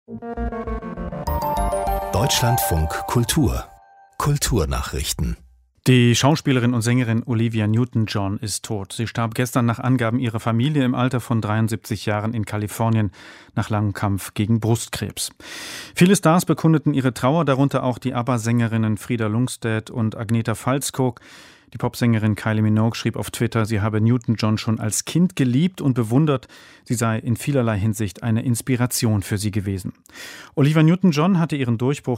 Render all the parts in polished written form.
Deutschlandfunk Kultur. Kulturnachrichten. Die Schauspielerin und Sängerin Olivia Newton-John ist tot. Sie starb gestern nach Angaben ihrer Familie im Alter von 73 Jahren in Kalifornien nach langem Kampf gegen Brustkrebs. Viele Stars bekundeten ihre Trauer, darunter auch die ABBA-Sängerinnen Frida Lundstedt und Agnetha Faltskog. Die Popsängerin Kylie Minogue schrieb auf Twitter, sie habe Newton-John schon als Kind geliebt und bewundert. Sie sei in vielerlei Hinsicht eine Inspiration für sie gewesen. Olivia Newton-John hatte ihren Durchbruch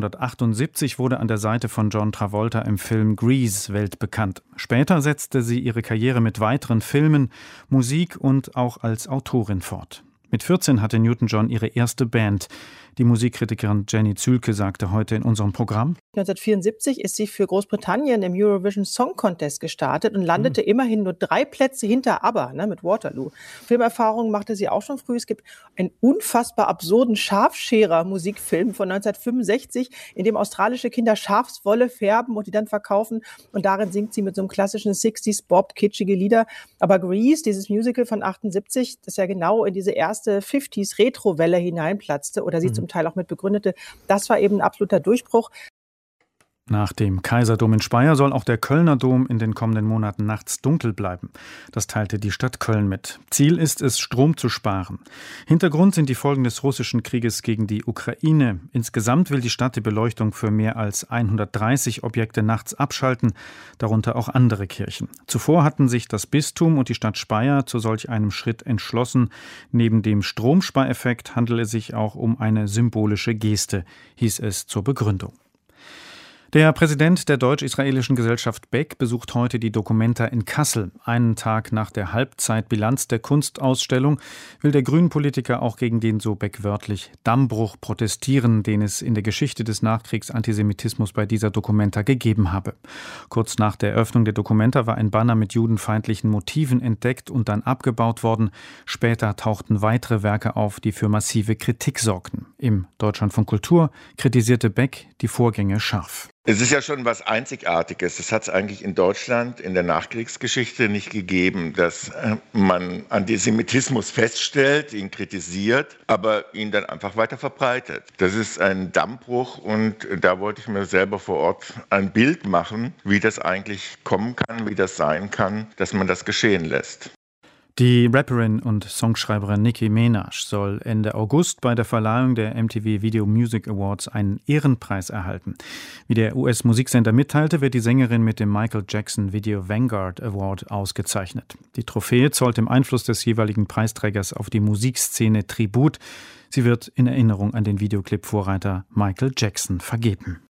1978, wurde an der Seite von John Travolta im Film Grease weltbekannt. Später setzte sie ihre Karriere mit weiteren Filmen, Musik und auch als Autorin fort. Mit 14 hatte Newton-John ihre erste Band. Die Musikkritikerin Jenny Zülke sagte heute in unserem Programm: 1974 ist sie für Großbritannien im Eurovision Song Contest gestartet und landete immerhin nur 3 Plätze hinter ABBA, mit Waterloo. Filmerfahrung machte sie auch schon früh. Es gibt einen unfassbar absurden Schafscherer-Musikfilm von 1965, in dem australische Kinder Schafswolle färben und die dann verkaufen. Und darin singt sie mit so einem klassischen 60s-Bob kitschige Lieder. Aber Grease, dieses Musical von 78, das ja genau in diese erste 50s-Retro-Welle hineinplatzte oder sie zum Teil auch mit begründete, das war eben ein absoluter Durchbruch. Nach dem Kaiserdom in Speyer soll auch der Kölner Dom in den kommenden Monaten nachts dunkel bleiben. Das teilte die Stadt Köln mit. Ziel ist es, Strom zu sparen. Hintergrund sind die Folgen des russischen Krieges gegen die Ukraine. Insgesamt will die Stadt die Beleuchtung für mehr als 130 Objekte nachts abschalten, darunter auch andere Kirchen. Zuvor hatten sich das Bistum und die Stadt Speyer zu solch einem Schritt entschlossen. Neben dem Stromspareffekt handele es sich auch um eine symbolische Geste, hieß es zur Begründung. Der Präsident der deutsch-israelischen Gesellschaft BEC besucht heute die Documenta in Kassel. Einen Tag nach der Halbzeitbilanz der Kunstausstellung will der Grünen-Politiker auch gegen den, so BEC wörtlich, Dammbruch protestieren, den es in der Geschichte des Nachkriegsantisemitismus bei dieser Documenta gegeben habe. Kurz nach der Eröffnung der Documenta war ein Banner mit judenfeindlichen Motiven entdeckt und dann abgebaut worden. Später tauchten weitere Werke auf, die für massive Kritik sorgten. Im Deutschlandfunk Kultur kritisierte BEC die Vorgänge scharf. Es ist ja schon was Einzigartiges. Das hat es eigentlich in Deutschland in der Nachkriegsgeschichte nicht gegeben, dass man Antisemitismus feststellt, ihn kritisiert, aber ihn dann einfach weiter verbreitet. Das ist ein Dammbruch und da wollte ich mir selber vor Ort ein Bild machen, wie das eigentlich kommen kann, wie das sein kann, dass man das geschehen lässt. Die Rapperin und Songschreiberin Nicki Minaj soll Ende August bei der Verleihung der MTV Video Music Awards einen Ehrenpreis erhalten. Wie der US-Musiksender mitteilte, wird die Sängerin mit dem Michael Jackson Video Vanguard Award ausgezeichnet. Die Trophäe zollt dem Einfluss des jeweiligen Preisträgers auf die Musikszene Tribut. Sie wird in Erinnerung an den Videoclip-Vorreiter Michael Jackson vergeben.